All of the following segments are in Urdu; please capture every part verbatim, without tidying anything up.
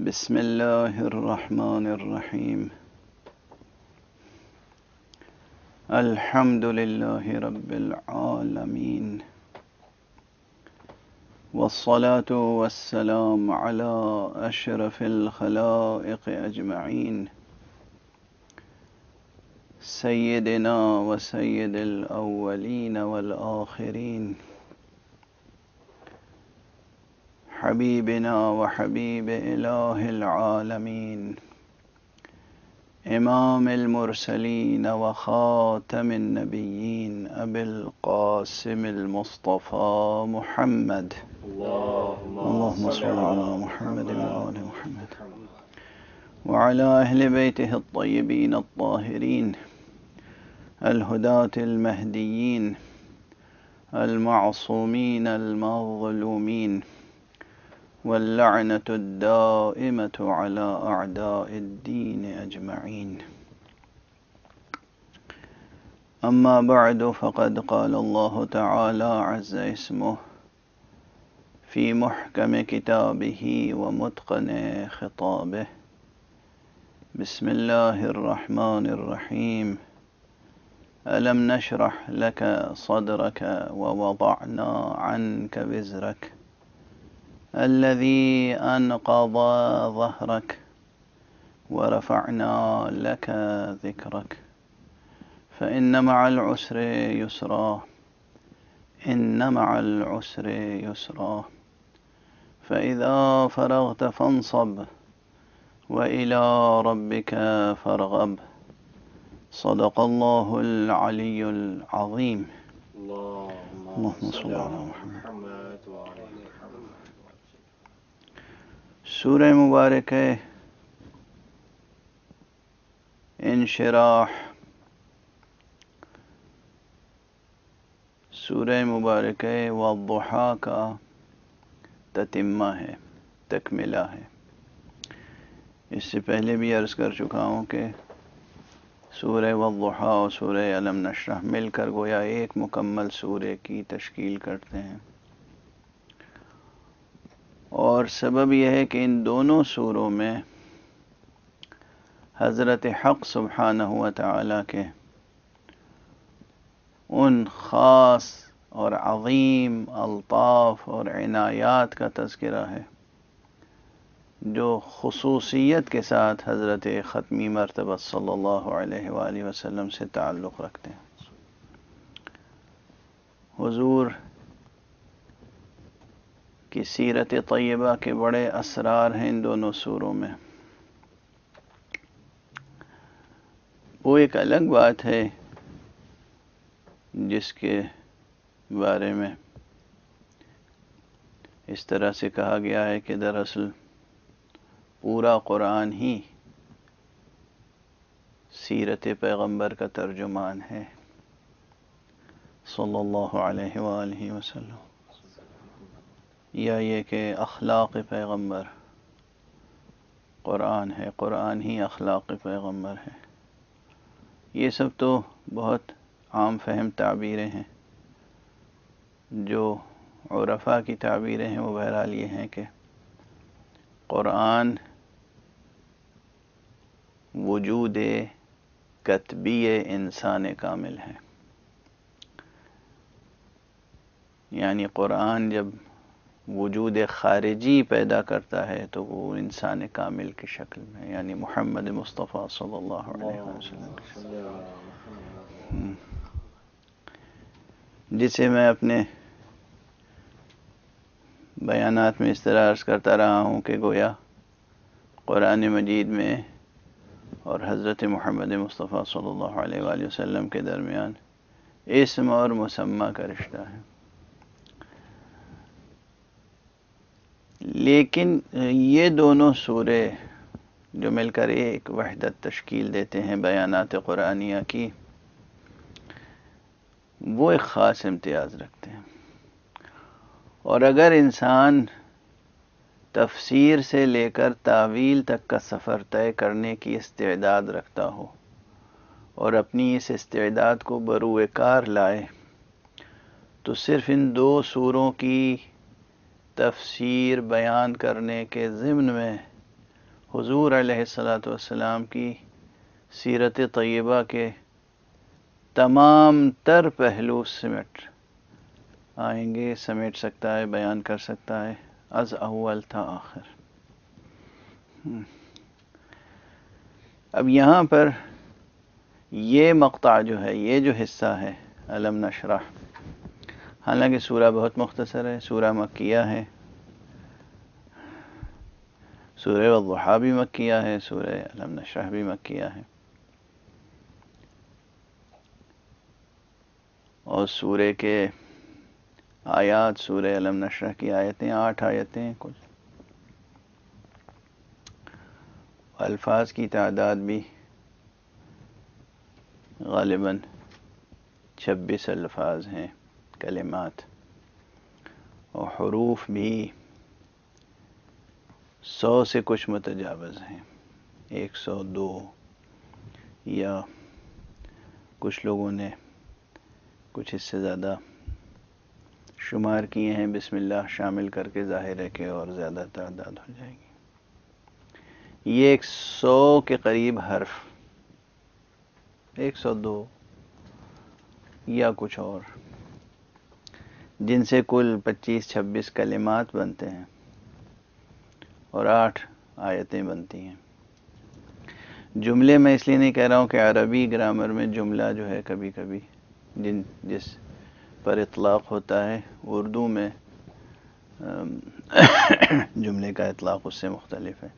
بسم الله الرحمن الرحيم. الحمد لله رب العالمين، والصلاة والسلام على أشرف الخلائق أجمعين، سيدنا وسيد الأولين والآخرين، حبيبنا وحبيب إله العالمين، إمام المرسلين وخاتم النبيين، أبي القاسم المصطفى محمد. اللهم صل على محمد وآل محمد وعلى أهل بيته الطيبين الطاهرين الهداة المهديين المعصومين المظلومين، واللعنة الدائمة على أعداء الدين أجمعين. أما بعد، فقد قال الله تعالى عز اسمه في محكم كتابه ومتقن خطابه: بسم الله الرحمن الرحيم. ألم نشرح لك صدرك ووضعنا عنك وزرك الذي أنقض ظهرك ورفعنا لك ذكرك فإن مع العسر يسرا إن مع العسر يسرا فإذا فرغت فانصب وإلى ربك فارغب. صدق الله العلي العظيم. اللهم صل على محمد. سورہ مبارک انشراح سورہ مبارک والضحا کا تتمہ ہے، تکملہ ہے۔ اس سے پہلے بھی عرض کر چکا ہوں کہ سورہ والضحا اور سورہ الم نشرح مل کر گویا ایک مکمل سورہ کی تشکیل کرتے ہیں، اور سبب یہ ہے کہ ان دونوں سوروں میں حضرت حق سبحانہ و تعالی کے ان خاص اور عظیم الطاف اور عنایات کا تذکرہ ہے جو خصوصیت کے ساتھ حضرت ختمی مرتبہ صلی اللہ علیہ وآلہ وسلم سے تعلق رکھتے ہیں۔ حضور کی سیرت طیبہ کے بڑے اسرار ہیں ان دونوں سوروں میں۔ وہ ایک الگ بات ہے جس کے بارے میں اس طرح سے کہا گیا ہے کہ دراصل پورا قرآن ہی سیرت پیغمبر کا ترجمان ہے صلی اللہ علیہ وآلہ وسلم، یا یہ کہ اخلاق پیغمبر قرآن ہے، قرآن ہی اخلاق پیغمبر ہے۔ یہ سب تو بہت عام فہم تعبیریں ہیں۔ جو عرفاء کی تعبیریں ہیں وہ بہرحال یہ ہیں کہ قرآن وجود کتبی انسان کامل ہے، یعنی قرآن جب وجود خارجی پیدا کرتا ہے تو وہ انسان کامل کی شکل میں، یعنی محمد مصطفیٰ صلی اللہ علیہ وسلم، جسے میں اپنے بیانات میں اس طرح عرض کرتا رہا ہوں کہ گویا قرآن مجید میں اور حضرت محمد مصطفیٰ صلی اللہ علیہ وآلہ وسلم کے درمیان اسم اور مسمى کا رشتہ ہے، لیکن یہ دونوں سورے جو مل کر ایک وحدت تشکیل دیتے ہیں بیانات قرآنیہ کی، وہ ایک خاص امتیاز رکھتے ہیں۔ اور اگر انسان تفسیر سے لے کر تاویل تک کا سفر طے کرنے کی استعداد رکھتا ہو اور اپنی اس استعداد کو بروئے کار لائے تو صرف ان دو سوروں کی تفسیر بیان کرنے کے ضمن میں حضور علیہ الصلاۃ والسلام کی سیرت طیبہ کے تمام تر پہلو سمیٹ آئیں گے، سمیٹ سکتا ہے، بیان کر سکتا ہے، از اول تھا آخر۔ اب یہاں پر یہ مقطع جو ہے، یہ جو حصہ ہے الم نشرح، حالانکہ سورہ بہت مختصر ہے، سورہ مکیہ ہے، سورہ والضحیٰ بھی مکیہ ہے، سورہ الم نشرح بھی مکیہ ہے، اور سورہ کے آیات، سورہ الم نشرح کی آیتیں آٹھ آیتیں ہیں کل، الفاظ کی تعداد بھی غالباً چھبیس الفاظ ہیں، کلمات، اور حروف بھی سو سے کچھ متجاوز ہیں، ایک سو دو، یا کچھ لوگوں نے کچھ اس سے زیادہ شمار کیے ہیں، بسم اللہ شامل کر کے، ظاہر ہے کہ اور زیادہ تعداد ہو جائے گی۔ یہ ایک سو کے قریب حرف، ایک سو دو یا کچھ اور، جن سے کل پچیس چھبیس کلمات بنتے ہیں اور آٹھ آیتیں بنتی ہیں۔ جملے میں اس لیے نہیں کہہ رہا ہوں کہ عربی گرامر میں جملہ جو ہے کبھی کبھی جن جس پر اطلاق ہوتا ہے، اردو میں جملے کا اطلاق اس سے مختلف ہے۔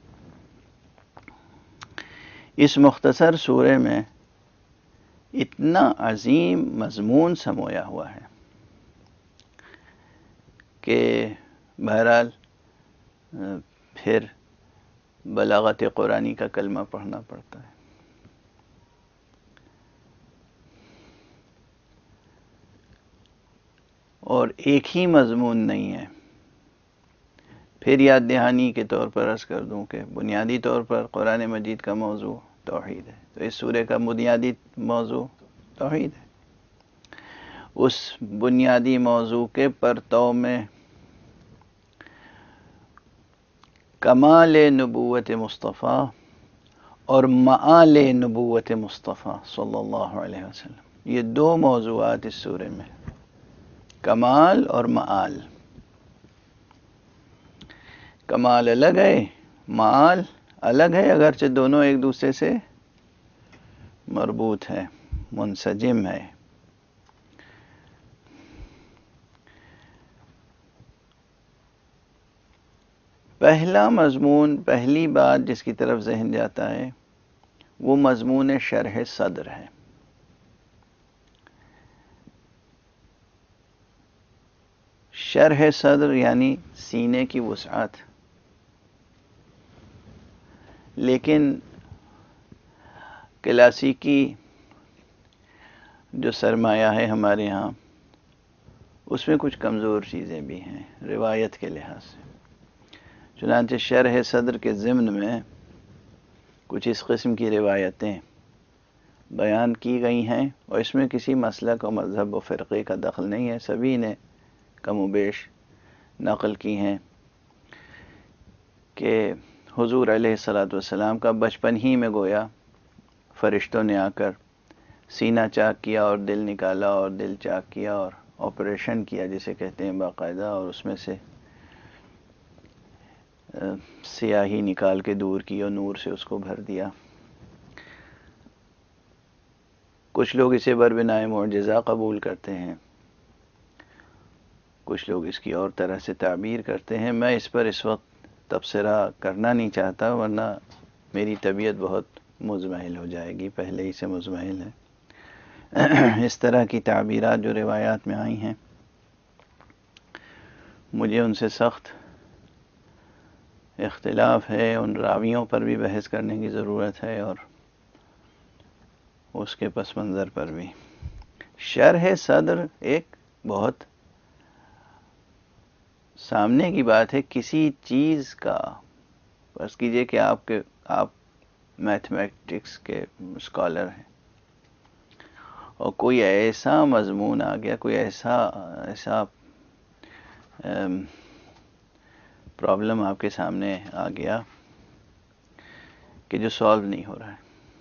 اس مختصر سورہ میں اتنا عظیم مضمون سمویا ہوا ہے کہ بہرحال پھر بلاغت قرآنی کا کلمہ پڑھنا پڑتا ہے۔ اور ایک ہی مضمون نہیں ہے۔ پھر یاد دہانی کے طور پر عرض کر دوں کہ بنیادی طور پر قرآن مجید کا موضوع توحید ہے، تو اس سورہ کا بنیادی موضوع توحید ہے۔ اس بنیادی موضوع کے پرتو میں کمال نبوت مصطفیٰ اور معال نبوت مصطفیٰ صلی اللہ علیہ وسلم، یہ دو موضوعات اس سورہ میں، کمال اور معال۔ کمال الگ ہے، معال الگ ہے، اگرچہ دونوں ایک دوسرے سے مربوط ہے، منسجم ہے۔ پہلا مضمون، پہلی بات جس کی طرف ذہن جاتا ہے وہ مضمون شرح صدر ہے۔ شرح صدر یعنی سینے کی وسعت، لیکن کلاسیکی جو سرمایہ ہے ہمارے ہاں، اس میں کچھ کمزور چیزیں بھی ہیں روایت کے لحاظ سے، چنانچہ شرح صدر کے ضمن میں کچھ اس قسم کی روایتیں بیان کی گئی ہیں، اور اس میں کسی مسلک و مذہب و فرقے کا دخل نہیں ہے، سبھی نے کم و بیش نقل کی ہیں کہ حضور علیہ الصلاۃ والسلام کا بچپن ہی میں گویا فرشتوں نے آ کر سینہ چاک کیا اور دل نکالا، اور دل چاک کیا اور آپریشن کیا جسے کہتے ہیں باقاعدہ، اور اس میں سے سیاہی نکال کے دور کی اور نور سے اس کو بھر دیا۔ کچھ لوگ اسے بربنائے معجزہ قبول کرتے ہیں، کچھ لوگ اس کی اور طرح سے تعبیر کرتے ہیں۔ میں اس پر اس وقت تبصرہ کرنا نہیں چاہتا، ورنہ میری طبیعت بہت مزمحل ہو جائے گی، پہلے ہی سے مزمحل ہے۔ اس طرح کی تعبیرات جو روایات میں آئی ہیں، مجھے ان سے سخت اختلاف ہے، ان راویوں پر بھی بحث کرنے کی ضرورت ہے، اور اس کے پس منظر پر بھی۔ شرح صدر ایک بہت سامنے کی بات ہے، کسی چیز کا، فرض کیجئے کہ آپ کے آپ میتھمیٹکس کے اسکالر ہیں، اور کوئی ایسا مضمون آ گیا، کوئی ایسا ایسا پرابلم آپ کے سامنے آ گیا کہ جو سالو نہیں ہو رہا ہے.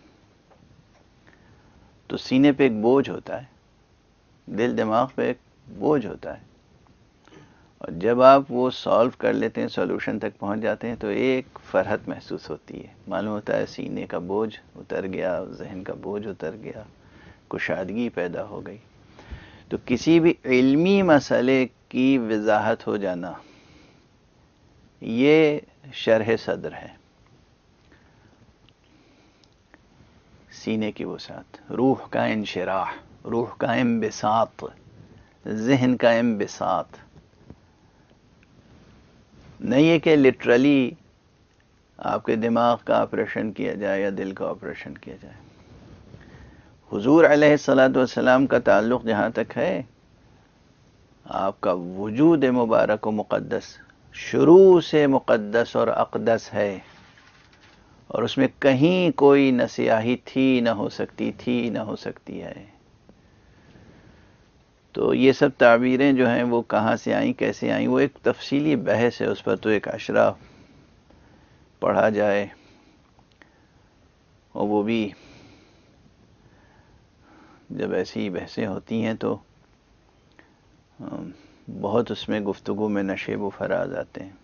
تو سینے پہ ایک بوجھ ہوتا ہے، دل دماغ پہ ایک بوجھ ہوتا ہے، اور جب آپ وہ سالو کر لیتے ہیں، سولوشن تک پہنچ جاتے ہیں، تو ایک فرحت محسوس ہوتی ہے، معلوم ہوتا ہے سینے کا بوجھ اتر گیا، ذہن کا بوجھ اتر گیا، کشادگی پیدا ہو گئی. تو کسی بھی علمی مسئلے کی وضاحت ہو جانا، یہ شرح صدر ہے. سینے کی وسعت، روح کا انشراح، روح کا انبساط، ذہن کا انبساط. نہیں ہے کہ لٹرلی آپ کے دماغ کا آپریشن کیا جائے یا دل کا آپریشن کیا جائے. حضور علیہ الصلاۃ والسلام کا تعلق جہاں تک ہے، آپ کا وجود مبارک و مقدس شروع سے مقدس اور اقدس ہے، اور اس میں کہیں کوئی نہ سیاہی تھی، نہ ہو سکتی تھی، نہ ہو سکتی ہے. تو یہ سب تعبیریں جو ہیں وہ کہاں سے آئیں، کیسے آئیں، وہ ایک تفصیلی بحث ہے، اس پر تو ایک عشرہ پڑھا جائے، اور وہ بھی جب ایسی بحثیں ہوتی ہیں تو بہت اس میں گفتگو میں نشیب و فراز آتے ہیں.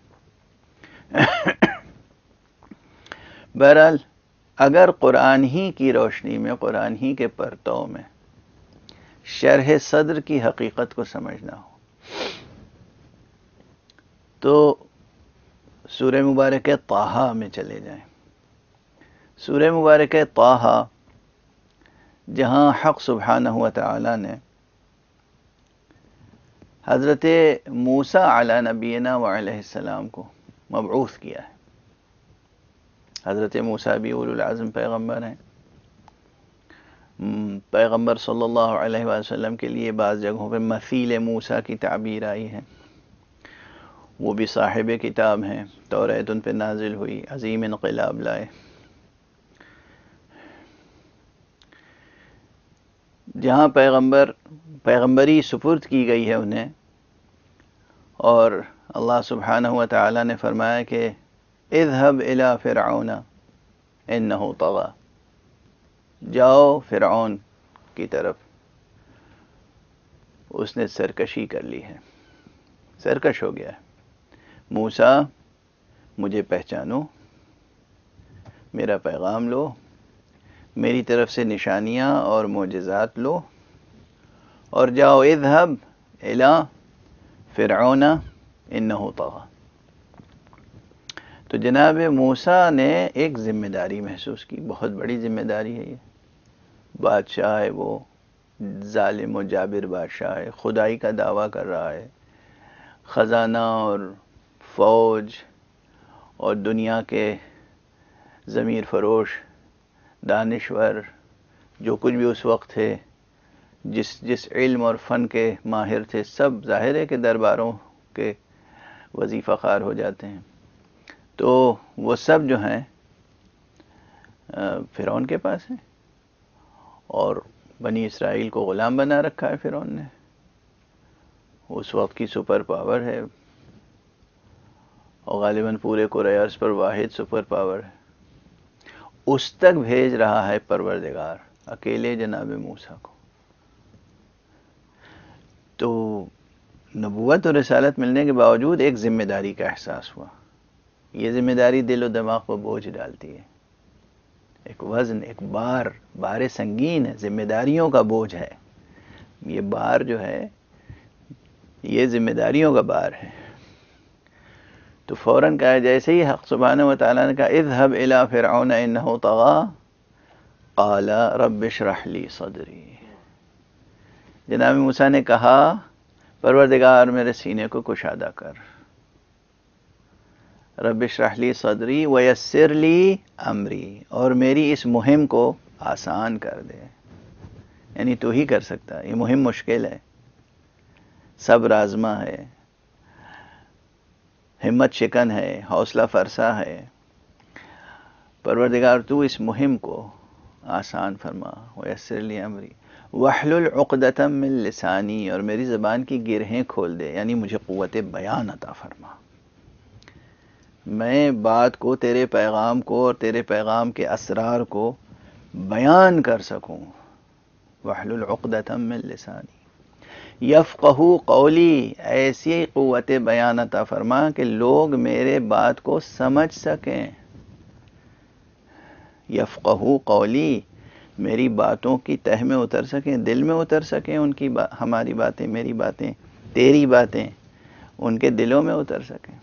بہرحال اگر قرآن ہی کی روشنی میں، قرآن ہی کے پرتو میں شرح صدر کی حقیقت کو سمجھنا ہو، تو سورہ مبارک طٰہٰ میں چلے جائیں. سورہ مبارک طٰہٰ، جہاں حق سبحانہ و تعالی نے حضرت موسیٰ علی نبینا وعلیہ السلام کو مبعوث کیا ہے. حضرت موسیٰ بھی اولو العزم پیغمبر ہیں. پیغمبر صلی اللہ علیہ وآلہ وسلم کے لیے بعض جگہوں پہ مثیل موسیٰ کی تعبیر آئی ہے. وہ بھی صاحب کتاب ہیں، توریت ان پہ نازل ہوئی، عظیم انقلاب لائے. جہاں پیغمبر پیغمبری سپرد کی گئی ہے انہیں، اور اللہ سبحانہ و تعالی نے فرمایا کہ اذهب الى فرعون انه طغى، جاؤ فرعون کی طرف، اس نے سرکشی کر لی ہے، سرکش ہو گیا ہے. موسیٰ مجھے پہچانو، میرا پیغام لو، میری طرف سے نشانیاں اور معجزات لو، اور جاؤ اذهب الى فرعون انه طغى. تو جناب موسیٰ نے ایک ذمہ داری محسوس کی، بہت بڑی ذمہ داری ہے یہ. بادشاہ ہے، وہ ظالم و جابر بادشاہ ہے، خدائی کا دعویٰ کر رہا ہے، خزانہ اور فوج اور دنیا کے ضمیر فروش دانشور جو کچھ بھی اس وقت تھے، جس جس علم اور فن کے ماہر تھے، سب ظاہر ہے کہ درباروں کے وظیفہ خوار ہو جاتے ہیں. تو وہ سب جو ہیں فرعون کے پاس ہیں، اور بنی اسرائیل کو غلام بنا رکھا ہے فرعون نے. اس وقت کی سپر پاور ہے، اور غالباً پورے کرۂ ارض پر واحد سپر پاور ہے. اس تک بھیج رہا ہے پروردگار اکیلے جناب موسیٰ کو. تو نبوت اور رسالت ملنے کے باوجود ایک ذمہ داری کا احساس ہوا. یہ ذمہ داری دل و دماغ پر بوجھ ڈالتی ہے، ایک وزن، ایک بار، بار سنگین ہے، ذمہ داریوں کا بوجھ ہے. یہ بار جو ہے یہ ذمہ داریوں کا بار ہے. تو فوراً کہا، جیسے ہی حق سبحانہ و تعالیٰ نے کہا اذهب الى فرعون انه طغى قال رب اشرح لي صدری، جناب موسیٰ نے کہا پروردگار میرے سینے کو کشادہ کر، رب اشرح لی صدری ویسر لی امری، اور میری اس مہم کو آسان کر دے. یعنی تو ہی کر سکتا ہے، یہ مہم مشکل ہے، صبر آزما ہے، ہمت شکن ہے، حوصلہ فرسا ہے. پروردگار تو اس مہم کو آسان فرما، ویسر لی امری واحلل عقدۃ من لسانی، اور میری زبان کی گرہیں کھول دے، یعنی مجھے قوت بیان عطا فرما. میں بات کو، تیرے پیغام کو اور تیرے پیغام کے اسرار کو بیان کر سکوں. واحلل عقدۃ من لسانی یفقہوا قولی، ایسی قوت بیان عطا فرما کہ لوگ میرے بات کو سمجھ سکیں. یفقہوا قولی، میری باتوں کی تہ میں اتر سکیں، دل میں اتر سکیں، ان کی با ہماری باتیں، میری باتیں، تیری باتیں ان کے دلوں میں اتر سکیں.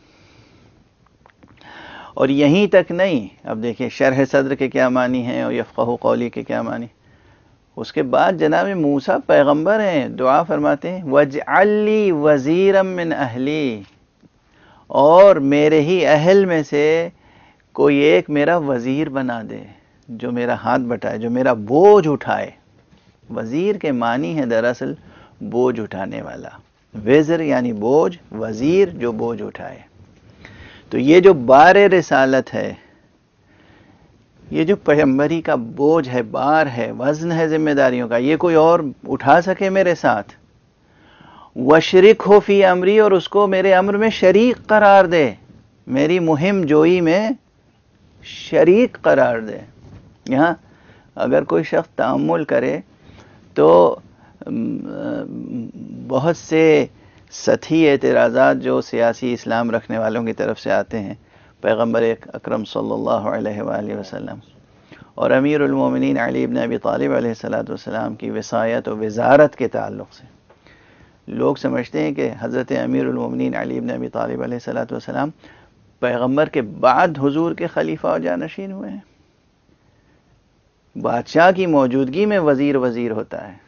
اور یہیں تک نہیں، اب دیکھیں شرح صدر کے کیا معنی ہیں اور یفقہوا قولی کے کیا معنی. اس کے بعد جناب موسیٰ پیغمبر ہیں، دعا فرماتے ہیں وَاجْعَلْ لِي وَزِيرًا مِّنْ أَهْلِي، اور میرے ہی اہل میں سے کوئی ایک میرا وزیر بنا دے، جو میرا ہاتھ بٹائے، جو میرا بوجھ اٹھائے. وزیر کے معنی ہے دراصل بوجھ اٹھانے والا. وزر یعنی بوجھ، وزیر جو بوجھ اٹھائے. تو یہ جو بار رسالت ہے، یہ جو پیغمبری کا بوجھ ہے، بار ہے، وزن ہے ذمہ داریوں کا، یہ کوئی اور اٹھا سکے میرے ساتھ. وَشْرِكْهُ فِي أَمْرِي، اور اس کو میرے امر میں شریک قرار دے، میری مہم جوئی میں شریک قرار دے. یہاں اگر کوئی شخص تأمل کرے تو بہت سے سطحی اعتراضات جو سیاسی اسلام رکھنے والوں کی طرف سے آتے ہیں پیغمبر اکرم صلی اللہ علیہ وآلہ وسلم اور امیر المومنین علی بن ابی طالب علیہ الصلوۃ والسلام کی وصایت و وزارت کے تعلق سے. لوگ سمجھتے ہیں کہ حضرت امیر المومنین علی بن ابی طالب علیہ الصلوۃ والسلام پیغمبر کے بعد حضور کے خلیفہ و جانشین ہوئے ہیں. بادشاہ کی موجودگی میں وزیر وزیر ہوتا ہے.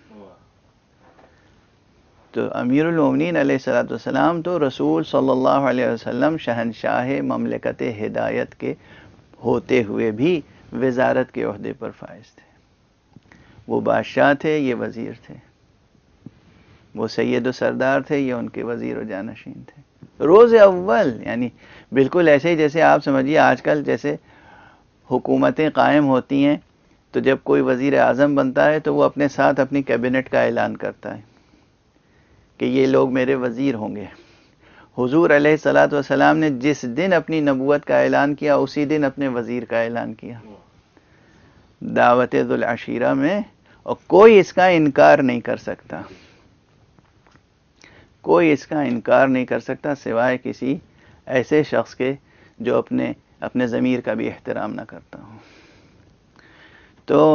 تو امیر المومنین علیہ الصلوۃ والسلام تو رسول صلی اللہ علیہ وسلم شہنشاہ مملکت ہدایت کے ہوتے ہوئے بھی وزارت کے عہدے پر فائز تھے. وہ بادشاہ تھے، یہ وزیر تھے. وہ سید و سردار تھے، یہ ان کے وزیر و جانشین تھے. روز اول یعنی بالکل ایسے ہی جیسے آپ سمجھیے آج کل جیسے حکومتیں قائم ہوتی ہیں تو جب کوئی وزیر اعظم بنتا ہے تو وہ اپنے ساتھ اپنی کیبنٹ کا اعلان کرتا ہے کہ یہ لوگ میرے وزیر ہوں گے. حضور علیہ الصلوۃ والسلام نے جس دن اپنی نبوت کا اعلان کیا اسی دن اپنے وزیر کا اعلان کیا دعوت ذوالعشیرہ میں، اور کوئی اس کا انکار نہیں کر سکتا. کوئی اس کا انکار نہیں کر سکتا سوائے کسی ایسے شخص کے جو اپنے اپنے ضمیر کا بھی احترام نہ کرتا ہو. تو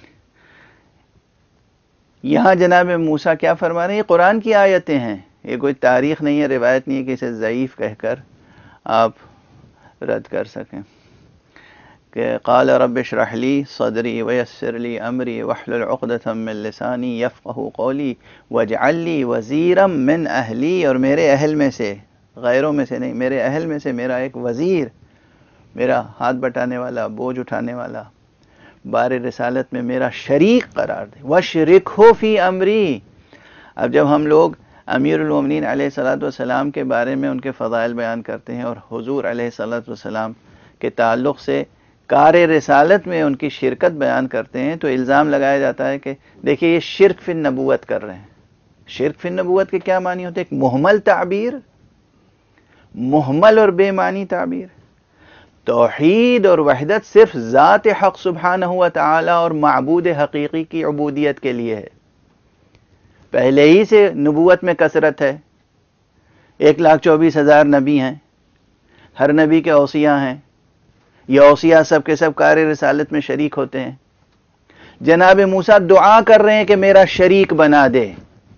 یہاں جناب موسیٰ کیا فرما رہے ہیں؟ یہ قرآن کی آیتیں ہیں، یہ کوئی تاریخ نہیں ہے، روایت نہیں ہے کہ اسے ضعیف کہہ کر آپ رد کر سکیں. کہ قال رب اشرح لی صدری ویسر لی امری واحلل عقدۃ من لسانی یفقہوا قولی واجعل لی وزیرا من اہلی، اور میرے اہل میں سے، غیروں میں سے نہیں، میرے اہل میں سے میرا ایک وزیر، میرا ہاتھ بٹانے والا، بوجھ اٹھانے والا، بار رسالت میں میرا شریک قرار دے. وَشْرِكْهُ فِي أَمْرِي. اب جب ہم لوگ امیر المومنین علیہ الصلوۃ والسلام کے بارے میں ان کے فضائل بیان کرتے ہیں اور حضور علیہ الصلوۃ والسلام کے تعلق سے کار رسالت میں ان کی شرکت بیان کرتے ہیں تو الزام لگایا جاتا ہے کہ دیکھیے یہ شرک فی النبوت کر رہے ہیں. شرک فی النبوت کے کیا معنی ہوتے ہیں؟ ایک محمل تعبیر، محمل اور بے معنی تعبیر. توحید اور وحدت صرف ذات حق سبحانہ و تعالی اور معبود حقیقی کی عبودیت کے لیے ہے. پہلے ہی سے نبوت میں کثرت ہے، ایک لاکھ چوبیس ہزار نبی ہیں، ہر نبی کے اوصیاء ہیں، یہ اوصیاء سب کے سب کار رسالت میں شریک ہوتے ہیں. جناب موسیٰ دعا کر رہے ہیں کہ میرا شریک بنا دے،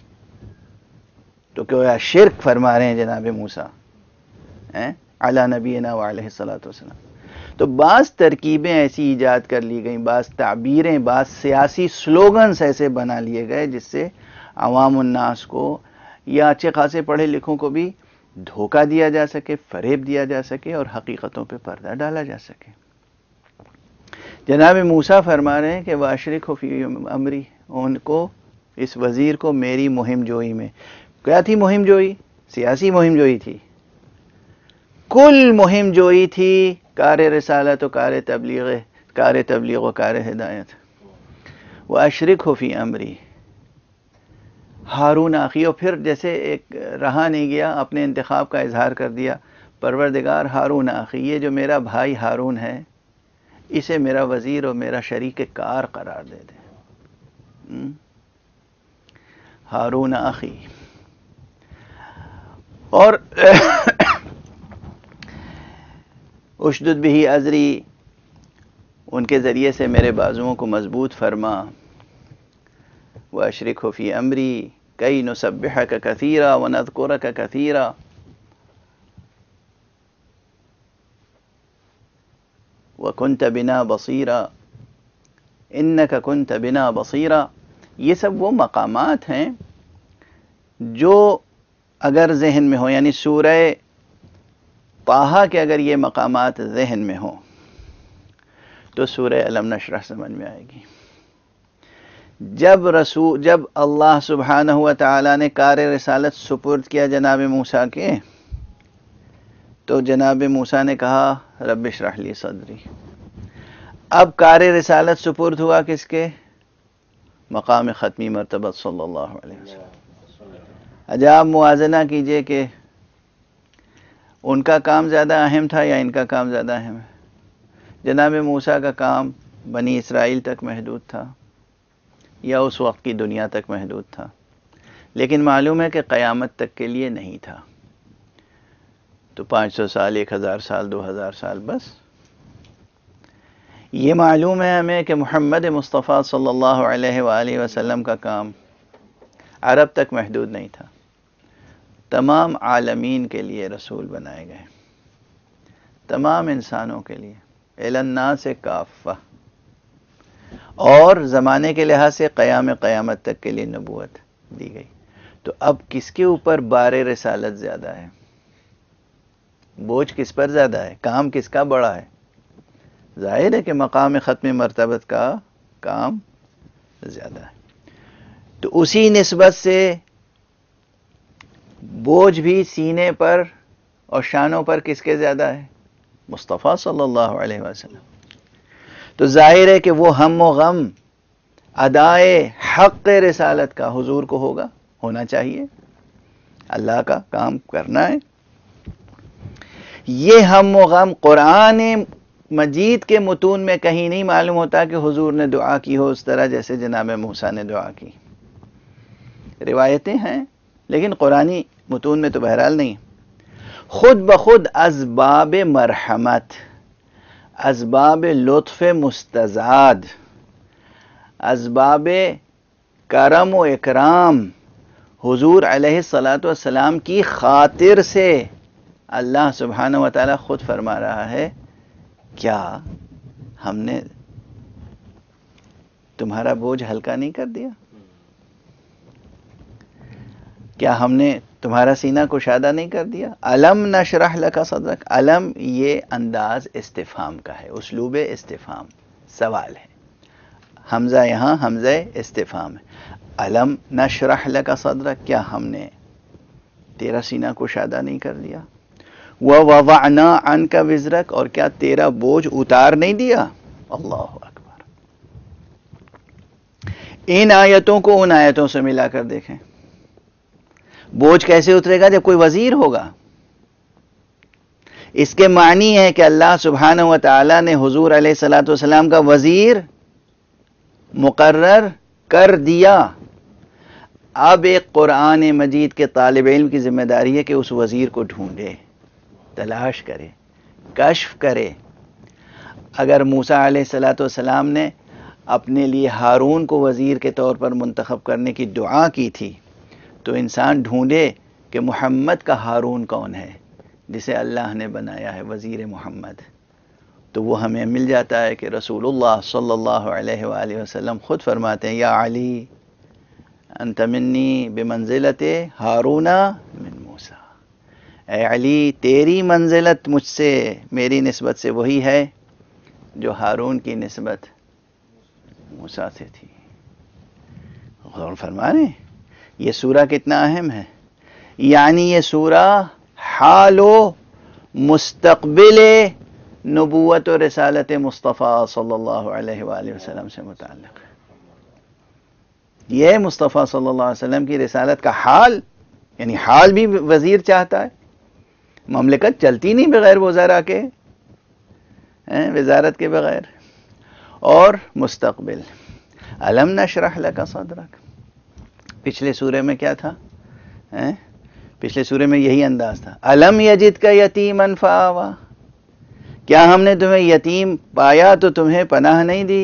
تو کیا شرک فرما رہے ہیں جناب موسیٰ علی نبینا وعلیہ الصلوۃ والسلام. تو بعض ترکیبیں ایسی ایجاد کر لی گئیں، بعض تعبیریں، بعض سیاسی سلوگنز ایسے بنا لیے گئے جس سے عوام الناس کو یا اچھے خاصے پڑھے لکھوں کو بھی دھوکہ دیا جا سکے، فریب دیا جا سکے اور حقیقتوں پہ پردہ ڈالا جا سکے. جناب موسیٰ فرما رہے ہیں کہ وَأَشْرِكْهُ فِي أَمْرِي، ان کو، اس وزیر کو میری مہم جوئی میں. کیا تھی مہم جوئی؟ سیاسی مہم جوئی تھی، کل مہم جوئی تھی کار رسالت و کار تبلیغ کار تبلیغ و کار ہدایت. وَأَشْرِكْهُ فِي أَمْرِي، ہارون اخی. اور پھر جیسے ایک رہا نہیں گیا، اپنے انتخاب کا اظہار کر دیا، پروردگار ہارون اخی، یہ جو میرا بھائی ہارون ہے اسے میرا وزیر اور میرا شریک کار قرار دے دے. ہارون اخی. اور اشدد بہ ازری، ان کے ذریعے سے میرے بازوؤں کو مضبوط فرما. واشرکہ فی امری کئی نسبحک کثیرا ونذکرک کثیرا. وکنت بنا بصیرا انک کنت بنا بصیرا. یہ سب وہ مقامات ہیں جو اگر ذہن میں ہو، یعنی سورہ طٰہٰ کے اگر یہ مقامات ذہن میں ہوں تو سورہ الم نشرح سمجھ میں آئے گی. جب رسول جب اللہ سبحانہ و تعالی نے کار رسالت سپرد کیا جناب موسیٰ کے، تو جناب موسیٰ نے کہا رب اشرح لی صدری. اب کار رسالت سپرد ہوا کس کے؟ مقام ختمی مرتبہ صلی اللہ علیہ وسلم. اجا آپ موازنہ کیجئے کہ ان کا کام زیادہ اہم تھا یا ان کا کام زیادہ اہم ہے؟ جناب موسیٰ کا کام بنی اسرائیل تک محدود تھا یا اس وقت کی دنیا تک محدود تھا، لیکن معلوم ہے کہ قیامت تک کے لیے نہیں تھا. تو پانچ سو سال، ایک ہزار سال، دو ہزار سال بس. یہ معلوم ہے ہمیں کہ محمد مصطفیٰ صلی اللہ علیہ وآلہ وسلم کا کام عرب تک محدود نہیں تھا، تمام عالمین کے لیے رسول بنائے گئے، تمام انسانوں کے لیے، الی الناس کافہ. اور زمانے کے لحاظ سے قیام قیامت تک کے لیے نبوت دی گئی. تو اب کس کے اوپر بار رسالت زیادہ ہے؟ بوجھ کس پر زیادہ ہے؟ کام کس کا بڑا ہے؟ ظاہر ہے کہ مقام ختم مرتبت کا کام زیادہ ہے. تو اسی نسبت سے بوجھ بھی سینے پر اور شانوں پر کس کے زیادہ ہے؟ مصطفیٰ صلی اللہ علیہ وسلم. تو ظاہر ہے کہ وہ ہم و غم ادائے حق رسالت کا حضور کو ہوگا، ہونا چاہیے. اللہ کا کام کرنا ہے. یہ ہم و غم قرآن مجید کے متون میں کہیں نہیں معلوم ہوتا کہ حضور نے دعا کی ہو اس طرح جیسے جناب موسیٰ نے دعا کی. روایتیں ہیں لیکن قرآنی متون میں تو بہرحال نہیں. خود بخود اسباب مرحمت، اسباب لطف مستزاد، اسباب کرم و اکرام حضور علیہ الصلاۃ والسلام کی خاطر سے اللہ سبحانہ و تعالیٰ خود فرما رہا ہے، کیا ہم نے تمہارا بوجھ ہلکا نہیں کر دیا؟ کیا ہم نے تمہارا سینہ کشادہ نہیں کر دیا؟ الم نشرح لک صدرک. الم یہ انداز استفہام کا ہے، اسلوب استفہام، سوال ہے. حمزہ یہاں حمزہ استفہام ہے. الم نشرح لک صدرک، کیا ہم نے تیرا سینہ کشادہ نہیں کر دیا؟ ووضعنا عنک وزرک، اور کیا تیرا بوجھ اتار نہیں دیا؟ اللہ اکبر. ان آیتوں کو ان آیتوں سے ملا کر دیکھیں. بوجھ کیسے اترے گا؟ جب کوئی وزیر ہوگا. اس کے معنی ہے کہ اللہ سبحانہ و تعالی نے حضور علیہ الصلاۃ والسلام کا وزیر مقرر کر دیا. اب ایک قرآن مجید کے طالب علم کی ذمہ داری ہے کہ اس وزیر کو ڈھونڈے، تلاش کرے، کشف کرے. اگر موسیٰ علیہ الصلاۃ والسلام نے اپنے لیے ہارون کو وزیر کے طور پر منتخب کرنے کی دعا کی تھی، تو انسان ڈھونڈے کہ محمد کا ہارون کون ہے جسے اللہ نے بنایا ہے وزیر محمد. تو وہ ہمیں مل جاتا ہے کہ رسول اللہ صلی اللہ علیہ وآلہ وسلم خود فرماتے ہیں، یا علی انت منی بمنزلت ہارون من موسیٰ. اے علی، تیری منزلت مجھ سے، میری نسبت سے وہی ہے جو ہارون کی نسبت موسیٰ سے تھی. غور فرما رہے ہیں یہ سورہ کتنا اہم ہے. یعنی یہ سورہ حال و مستقبل نبوت و رسالت مصطفیٰ صلی اللہ علیہ وآلہ وسلم سے متعلق ہے. یہ مصطفیٰ صلی اللہ علیہ وسلم کی رسالت کا حال، یعنی حال بھی وزیر چاہتا ہے، مملکت چلتی نہیں بغیر وزراء کے، وزارت کے بغیر. اور مستقبل، الم نشرح لک صدرک. پچھلے سورے میں کیا تھا؟ پچھلے سورے میں یہی انداز تھا، الم یجدک یتیما فآویٰ. کیا ہم نے تمہیں یتیم پایا تو تمہیں پناہ نہیں دی؟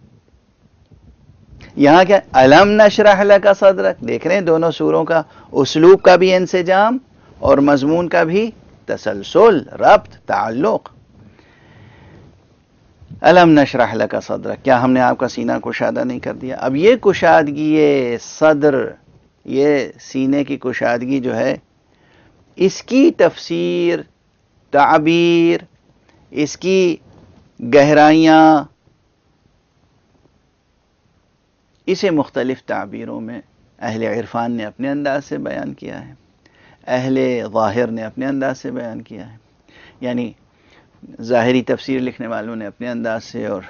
یہاں کیا الم نشرح لک صدرک. دیکھ رہے ہیں دونوں سوروں کا اسلوب کا بھی انسجام اور مضمون کا بھی تسلسل، ربط، تعلق. الم نشرح لک صدرک، کیا ہم نے آپ کا سینہ کشادہ نہیں کر دیا؟ اب یہ کشادگی، یہ صدر، یہ سینے کی کشادگی جو ہے، اس کی تفسیر، تعبیر، اس کی گہرائیاں، اسے مختلف تعبیروں میں اہل عرفان نے اپنے انداز سے بیان کیا ہے، اہل ظاہر نے اپنے انداز سے بیان کیا ہے. یعنی ظاہری تفسیر لکھنے والوں نے اپنے انداز سے، اور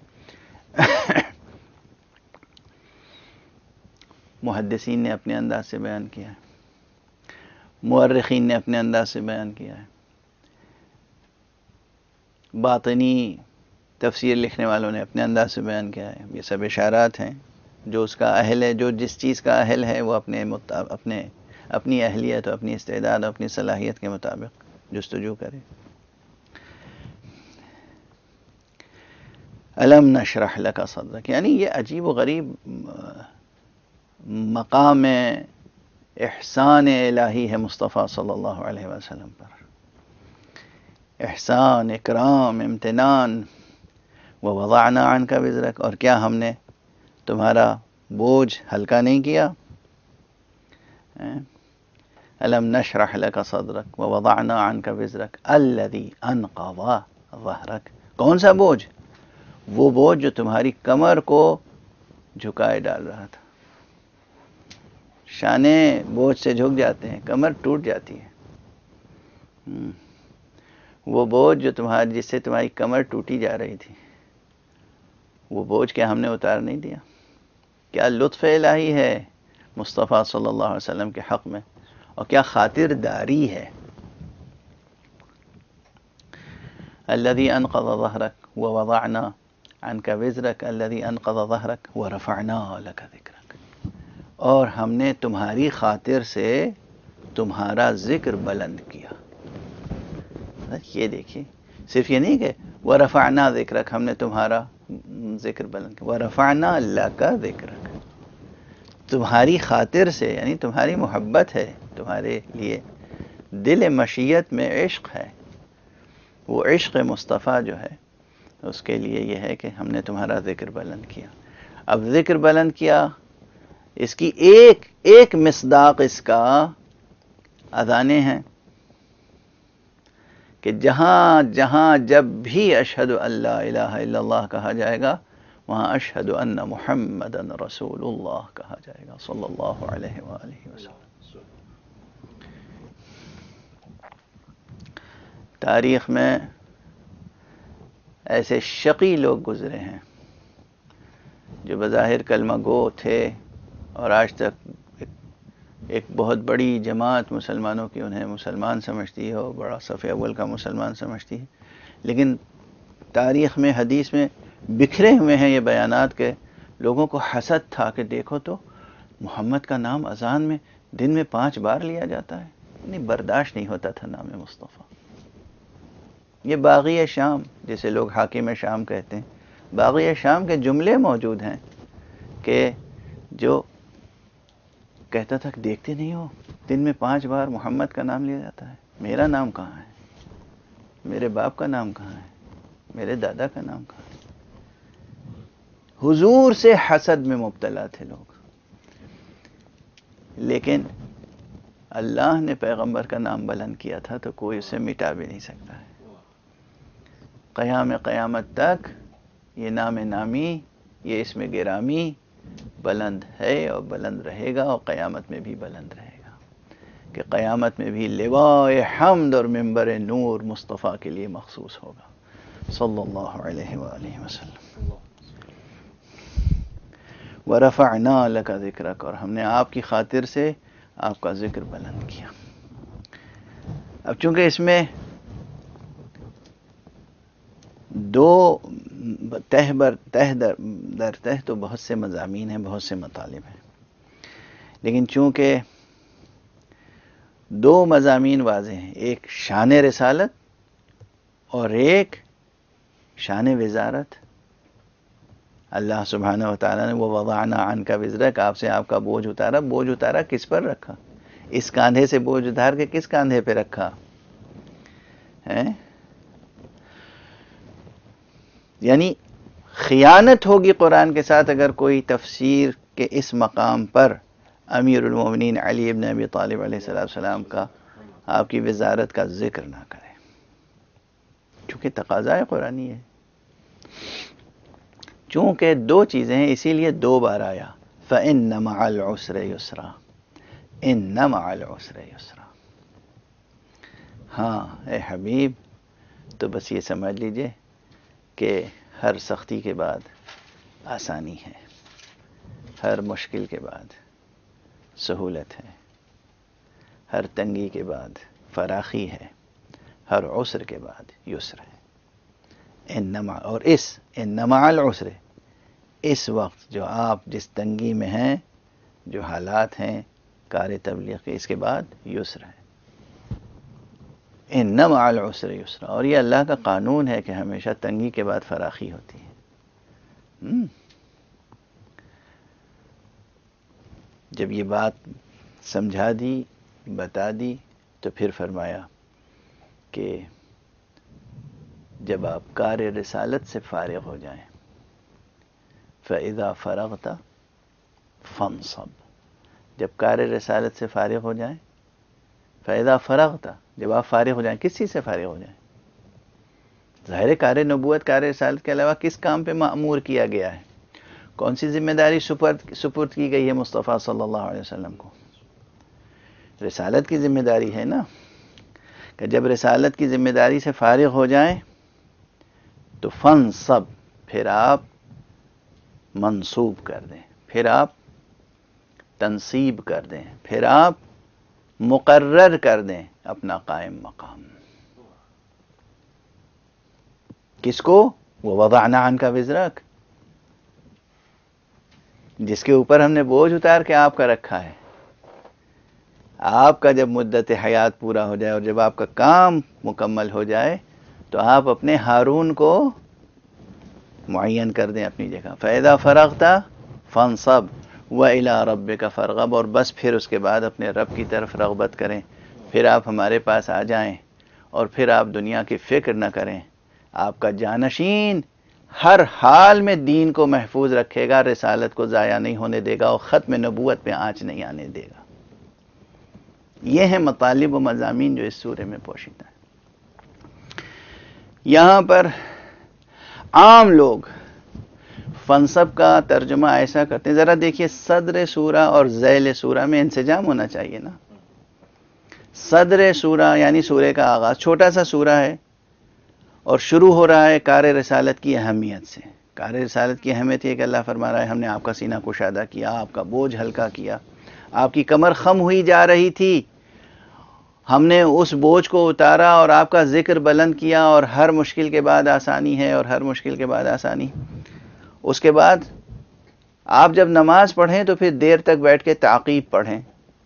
محدثین نے اپنے انداز سے بیان کیا ہے، مورخین نے اپنے انداز سے بیان کیا ہے، باطنی تفسیر لکھنے والوں نے اپنے انداز سے بیان کیا ہے. یہ سب اشارات ہیں. جو اس کا اہل ہے، جو جس چیز کا اہل ہے، وہ اپنے اپنے اپنی اہلیت اور اپنی استعداد اور اپنی صلاحیت کے مطابق جستجو کرے. الم نشرح لک صدرک، یعنی یہ عجیب و غریب مقام احسان الہی ہے مصطفیٰ صلی اللہ علیہ وسلم پر. احسان، اکرام، امتنان. ووضعنا عنک وزرک، اور کیا ہم نے تمہارا بوجھ ہلکا نہیں کیا؟ الم نشرح لک صدرک ووضعنا عنک وزرک الذی انقض ظہرک. کون سا بوجھ؟ وہ بوجھ جو تمہاری کمر کو جھکائے ڈال رہا تھا. شانے بوجھ سے جھک جاتے ہیں، کمر ٹوٹ جاتی ہے. وہ بوجھ جو تمہاری جس سے تمہاری کمر ٹوٹی جا رہی تھی، وہ بوجھ کیا ہم نے اتار نہیں دیا؟ کیا لطف الہی ہے مصطفیٰ صلی اللہ علیہ وسلم کے حق میں، اور کیا خاطر داری ہے. الذي انقض ظهرك ووضعنا عنك وزرك الذي انقض ظهرك ورفعنا لك ذكرك. اور ہم نے تمہاری خاطر سے تمہارا ذکر بلند کیا. یہ دیکھیے، صرف یہ نہیں کہ ورفعنا ذکرک، ہم نے تمہارا ذکر بلند کیا، ورفعنا لک ذکرک. تمہاری خاطر سے، یعنی تمہاری محبت ہے، تمہارے لیے دل مشیت میں عشق ہے. وہ عشق مصطفیٰ جو ہے، اس کے لیے یہ ہے کہ ہم نے تمہارا ذکر بلند کیا. اب ذکر بلند کیا، اس کی ایک ایک مصداق اس کا اذانیں ہیں کہ جہاں جہاں جب بھی اشہد ان لا الہ الا اللہ کہا جائے گا، وہاں اشہد ان محمدن رسول اللہ کہا جائے گا صلی اللہ علیہ وآلہ وسلم. تاریخ میں ایسے شقی لوگ گزرے ہیں جو بظاہر کلمہ گو تھے، اور آج تک ایک بہت بڑی جماعت مسلمانوں کی انہیں مسلمان سمجھتی ہے، اور بڑا صف اول کا مسلمان سمجھتی ہے. لیکن تاریخ میں، حدیث میں بکھرے ہوئے ہیں یہ بیانات کہ لوگوں کو حسد تھا کہ دیکھو تو محمد کا نام اذان میں دن میں پانچ بار لیا جاتا ہے. نہیں برداشت نہیں ہوتا تھا نام مصطفیٰ. یہ باغی شام جسے لوگ حاکم شام کہتے ہیں، باغی شام کے جملے موجود ہیں کہ جو کہتا تھا کہ دیکھتے نہیں ہو دن میں پانچ بار محمد کا نام لیا جاتا ہے، میرا نام کہاں ہے؟ میرے باپ کا نام کہاں ہے؟ میرے دادا کا نام کہاں ہے؟ حضور سے حسد میں مبتلا تھے لوگ. لیکن اللہ نے پیغمبر کا نام بلند کیا تھا تو کوئی اسے مٹا بھی نہیں سکتا ہے. قیام قیامت تک یہ نام نامی، یہ اسم گرامی بلند ہے اور بلند رہے گا، اور قیامت میں بھی بلند رہے گا کہ قیامت میں بھی لوائے حمد اور منبر نور مصطفیٰ کے لیے مخصوص ہوگا صلی اللہ علیہ وآلہ وسلم. وَرَفَعْنَا لَكَ ذِكْرَكَ، اور ہم نے آپ کی خاطر سے آپ کا ذکر بلند کیا. اب چونکہ اس میں دو تہ بر تہ در در تہ تو بہت سے مضامین ہیں، بہت سے مطالب ہیں، لیکن چونکہ دو مضامین واضح ہیں، ایک شان رسالت اور ایک شان وزارت. اللہ سبحانہ و تعالیٰ نے وہ وضعنا عنک وزرک، آپ سے آپ کا بوجھ اتارا. بوجھ اتارا کس پر رکھا؟ اس کاندھے سے بوجھ اتار کے کس کاندھے پہ رکھا ہے؟ یعنی خیانت ہوگی قرآن کے ساتھ اگر کوئی تفسیر کے اس مقام پر امیر المومنین علی ابن ابی طالب علیہ السلام کا، آپ کی وزارت کا ذکر نہ کرے، چونکہ تقاضۂ قرآنی ہے. چونکہ دو چیزیں ہیں اسی لیے دو بار آیا فَإِنَّ مَعَ الْعُسْرِ يُسْرًا، إِنَّ مَعَ الْعُسْرِ يُسْرًا. ہاں اے حبیب، تو بس یہ سمجھ لیجئے کہ ہر سختی کے بعد آسانی ہے، ہر مشکل کے بعد سہولت ہے، ہر تنگی کے بعد فراخی ہے، ہر عسر کے بعد یسر ہے. انما اور اس انما العسر، اس وقت جو آپ جس تنگی میں ہیں، جو حالات ہیں کار تبلیغ کے، اس کے بعد یسر ہے. انما العسر یسرا، اور یہ اللہ کا قانون ہے کہ ہمیشہ تنگی کے بعد فراخی ہوتی ہے. جب یہ بات سمجھا دی، بتا دی، تو پھر فرمایا کہ جب آپ کار رسالت سے فارغ ہو جائیں، فَإِذَا فَرَغْتَ فَانْصَبْ، جب کار رسالت سے فارغ ہو جائیں، فَإِذَا فَرَغْتَ، جب آپ فارغ ہو جائیں، کس چیز سے فارغ ہو جائیں؟ ظاہر کار نبوت، کار رسالت کے علاوہ کس کام پہ مأمور کیا گیا ہے؟ کون سی ذمہ داری سپرد سپرد کی گئی ہے مصطفیٰ صلی اللہ علیہ وسلم کو؟ رسالت کی ذمہ داری ہے نا. کہ جب رسالت کی ذمہ داری سے فارغ ہو جائیں تو فَانْصَبْ، پھر آپ منصوب کر دیں، پھر آپ تنصیب کر دیں، پھر آپ مقرر کر دیں اپنا قائم مقام. کس کو؟ وَوَضَعْنَا عَنْكَ وِزْرَكَ، جس کے اوپر ہم نے بوجھ اتار کے آپ کا رکھا ہے. آپ کا جب مدت حیات پورا ہو جائے اور جب آپ کا کام مکمل ہو جائے تو آپ اپنے ہارون کو معین کر دیں اپنی جگہ. فَإِذَا فَرَغْتَ فَانْصَبْ وَإِلَىٰ رَبِّكَ فَارْغَب، اور بس پھر اس کے بعد اپنے رب کی طرف رغبت کریں، پھر آپ ہمارے پاس آ جائیں اور پھر آپ دنیا کی فکر نہ کریں. آپ کا جانشین ہر حال میں دین کو محفوظ رکھے گا، رسالت کو ضائع نہیں ہونے دے گا اور ختم نبوت پہ آنچ نہیں آنے دے گا. یہ ہیں مطالب و مضامین جو اس سورے میں پوشیدہ ہیں. یہاں پر عام لوگ فنصب کا ترجمہ ایسا کرتے ہیں، ذرا دیکھیے صدر سورہ اور ذیل سورہ میں انسجام ہونا چاہیے نا. صدر سورہ یعنی سورے کا آغاز، چھوٹا سا سورہ ہے اور شروع ہو رہا ہے کار رسالت کی اہمیت سے. کار رسالت کی اہمیت یہ کہ اللہ فرما رہا ہے ہم نے آپ کا سینہ کشادہ کیا، آپ کا بوجھ ہلکا کیا، آپ کی کمر خم ہوئی جا رہی تھی، ہم نے اس بوجھ کو اتارا اور آپ کا ذکر بلند کیا، اور ہر مشکل کے بعد آسانی ہے، اور ہر مشکل کے بعد آسانی. اس کے بعد آپ جب نماز پڑھیں تو پھر دیر تک بیٹھ کے تعقیب پڑھیں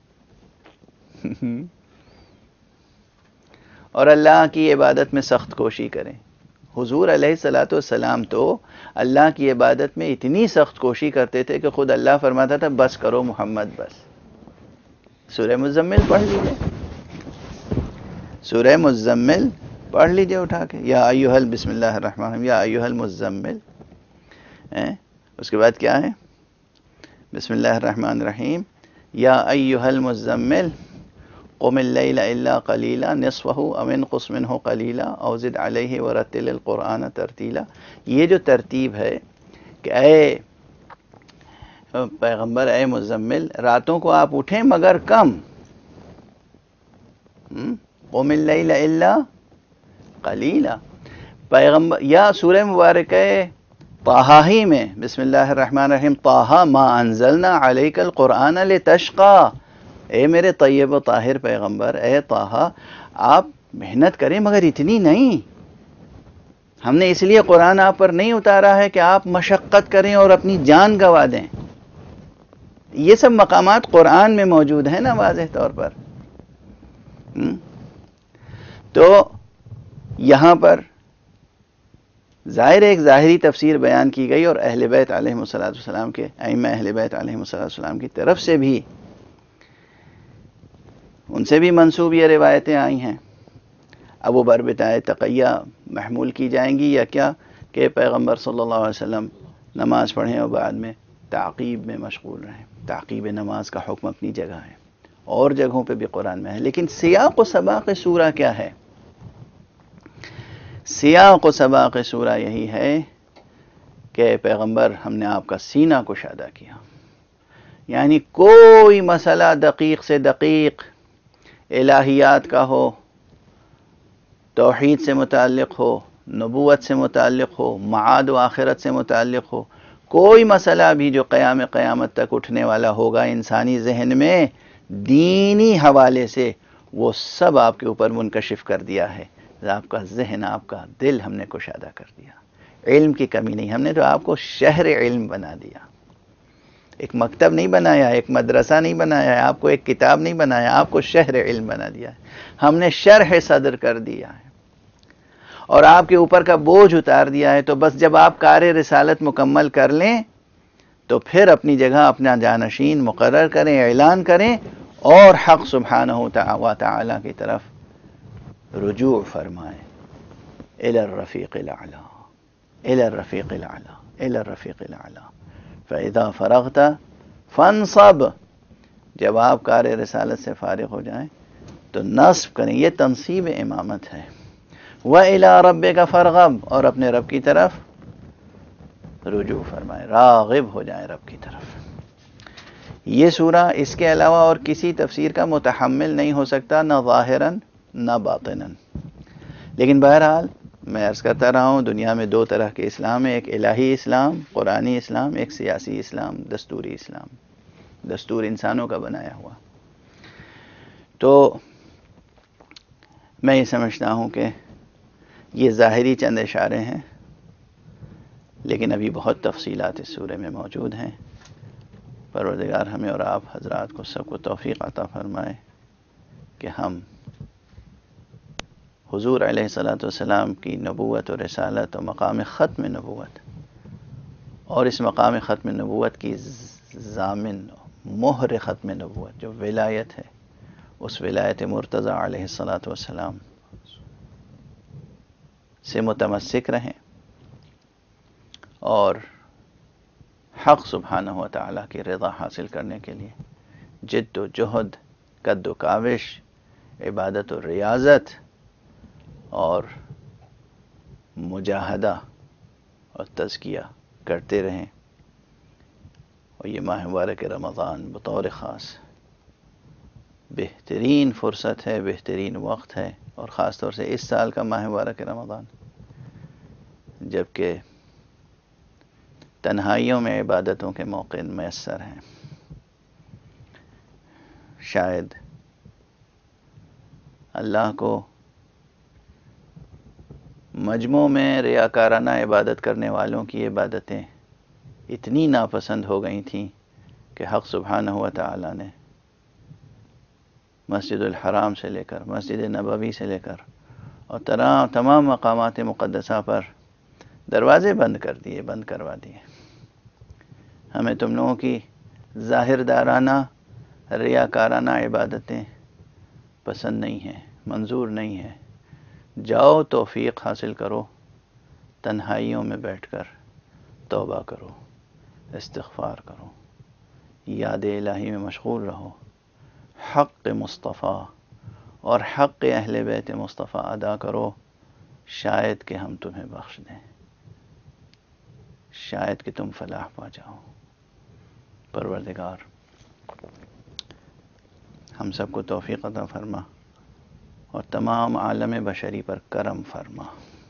اور اللہ کی عبادت میں سخت کوشی کریں. حضور علیہ الصلوۃ والسلام تو اللہ کی عبادت میں اتنی سخت کوشی کرتے تھے کہ خود اللہ فرماتا تھا بس کرو محمد بس. سورہ مزمل پڑھ لیجئے، سورہ مزمل پڑھ لیجئے اٹھا کے، یا ایھا بسم اللہ الرحمن الرحیم، یا ایھا المزمل. اس کے بعد کیا ہے؟ بسم اللہ الرحمن الرحیم، یا ایھا المزمل قم اللیل الا قلیلا نصفہ او انقص منہ قلیلا او زد علیہ ورتل القرآن ترتیلا. یہ جو ترتیب ہے کہ اے پیغمبر، اے مزمل، راتوں کو آپ اٹھیں مگر کم. قم اللیل الا قلیلا. پیغمبر یا سورہ مبارکہ طٰہٰ ہی میں بسم اللہ الرحمن الرحیم، طٰہٰ ما انزلنا علیک القرآن لتشقیٰ، اے میرے طیب و طاہر پیغمبر، اے طٰہٰ، آپ محنت کریں مگر اتنی نہیں. ہم نے اس لیے قرآن آپ پر نہیں اتارا ہے کہ آپ مشقت کریں اور اپنی جان گنوا دیں. یہ سب مقامات قرآن میں موجود ہیں نا واضح طور پر. تو یہاں پر ظاہر ایک ظاہری تفسیر بیان کی گئی، اور اہل بیت علیہم الصلوۃ والسلام کے ائمہ اہل بیت علیہم الصلوۃ والسلام کی طرف سے بھی ان سے بھی منسوب یہ روایتیں آئی ہیں. اب وہ بربطائے تقیہ محمول کی جائیں گی یا کیا کہ پیغمبر صلی اللہ علیہ وسلم نماز پڑھیں اور بعد میں تعقیب میں مشغول رہیں. تعقیب نماز کا حکم اپنی جگہ ہے، اور جگہوں پہ بھی قرآن میں ہے، لیکن سیاق و سباق سورہ کیا ہے؟ سیاق و سباق سورہ یہی ہے کہ پیغمبر ہم نے آپ کا سینہ کشادہ کیا. یعنی کوئی مسئلہ دقیق سے دقیق الہیات کا ہو، توحید سے متعلق ہو، نبوت سے متعلق ہو، معاد و آخرت سے متعلق ہو، کوئی مسئلہ بھی جو قیام قیامت تک اٹھنے والا ہوگا انسانی ذہن میں دینی حوالے سے، وہ سب آپ کے اوپر منکشف کر دیا ہے. آپ کا ذہن، آپ کا دل ہم نے کشادہ کر دیا. علم کی کمی نہیں، ہم نے تو آپ کو شہر علم بنا دیا. ایک مکتب نہیں بنایا، ایک مدرسہ نہیں بنایا، آپ کو ایک کتاب نہیں بنایا، آپ کو شہر علم بنا دیا ہے. ہم نے شرح صدر کر دیا ہے اور آپ کے اوپر کا بوجھ اتار دیا ہے. تو بس جب آپ کار رسالت مکمل کر لیں تو پھر اپنی جگہ اپنا جانشین مقرر کریں، اعلان کریں، اور حق سبحانہ و تعالی کی طرف رجوع فرمائیں. الی الرفیق الاعلی، الی الرفیق الاعلی، الی الرفیق الاعلی. فاذا فرغت فانصب. جب آپ کار رسالت سے فارغ ہو جائیں تو نصب کریں. یہ تنصیب امامت ہے. وَإِلَىٰ رَبِّكَ فَارْغَب. اور اپنے رب کی طرف رجوع فرمائیں، راغب ہو جائیں رب کی طرف. یہ سورہ اس کے علاوہ اور کسی تفسیر کا متحمل نہیں ہو سکتا، نہ ظاہراً نہ باطناً. لیکن بہرحال میں عرض کرتا رہا ہوں، دنیا میں دو طرح کے اسلام ہیں، ایک الہی اسلام، قرآنی اسلام، ایک سیاسی اسلام، دستوری اسلام، دستور انسانوں کا بنایا ہوا. تو میں یہ سمجھتا ہوں کہ یہ ظاہری چند اشارے ہیں، لیکن ابھی بہت تفصیلات اس سورے میں موجود ہیں. پروردگار ہمیں اور آپ حضرات کو سب کو توفیق عطا فرمائے کہ ہم حضور علیہ الصلاۃ والسلام کی نبوت و رسالت و مقام ختم نبوت، اور اس مقام ختم نبوت کی ضامن مہر ختم نبوت جو ولایت ہے، اس ولایت مرتضی علیہ الصلاۃ والسلام سے متمسک رہیں، اور حق سبحانہ و تعالیٰ کی رضا حاصل کرنے کے لیے جد و جہد، قد و کاوش، عبادت و ریاضت اور مجاہدہ اور تزکیہ کرتے رہیں. اور یہ ماہ مبارک رمضان بطور خاص بہترین فرصت ہے، بہترین وقت ہے، اور خاص طور سے اس سال کا ماہ مبارک رمضان جبکہ تنہائیوں میں عبادتوں کے موقع میسر ہیں. شاید اللہ کو مجموع میں ریاکارانہ عبادت کرنے والوں کی عبادتیں اتنی ناپسند ہو گئی تھیں کہ حق سبحانہ و تعالی نے مسجد الحرام سے لے کر مسجد نبوی سے لے کر اور تمام مقامات مقدسہ پر دروازے بند کر دیے، بند کروا دیے. ہمیں تم لوگوں کی ظاہر دارانہ ریاکارانہ عبادتیں پسند نہیں ہیں، منظور نہیں ہیں. جاؤ توفیق حاصل کرو، تنہائیوں میں بیٹھ کر توبہ کرو، استغفار کرو، یاد الہی میں مشغول رہو، حق مصطفیٰ اور حق اہل بیت مصطفیٰ ادا کرو. شاید کہ ہم تمہیں بخش دیں، شاید کہ تم فلاح پا جاؤ. پروردگار ہم سب کو توفیق عطا فرما اور تمام عالم بشری پر کرم فرما.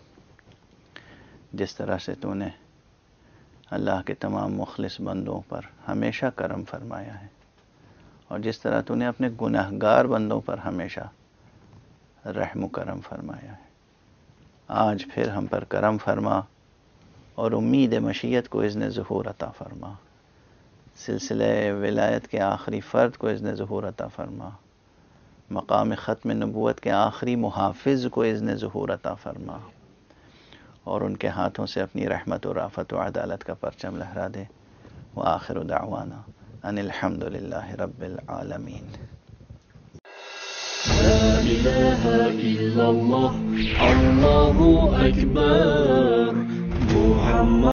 جس طرح سے تو نے اللہ کے تمام مخلص بندوں پر ہمیشہ کرم فرمایا ہے اور جس طرح تو نے اپنے گناہگار بندوں پر ہمیشہ رحم و کرم فرمایا ہے، آج پھر ہم پر کرم فرما اور امید مشیت کو اذن ظہور عطا فرما، سلسلہ ولایت کے آخری فرد کو اذن ظہور عطا فرما، مقام ختم نبوت کے آخری محافظ کو اذن ظہور عطا فرما، اور ان کے ہاتھوں سے اپنی رحمت و رافت و عدالت کا پرچم لہرا دے۔ وآخر دعوانا ان الحمد للہ رب العالمین۔ لا إله إلا الله الله أكبر محمد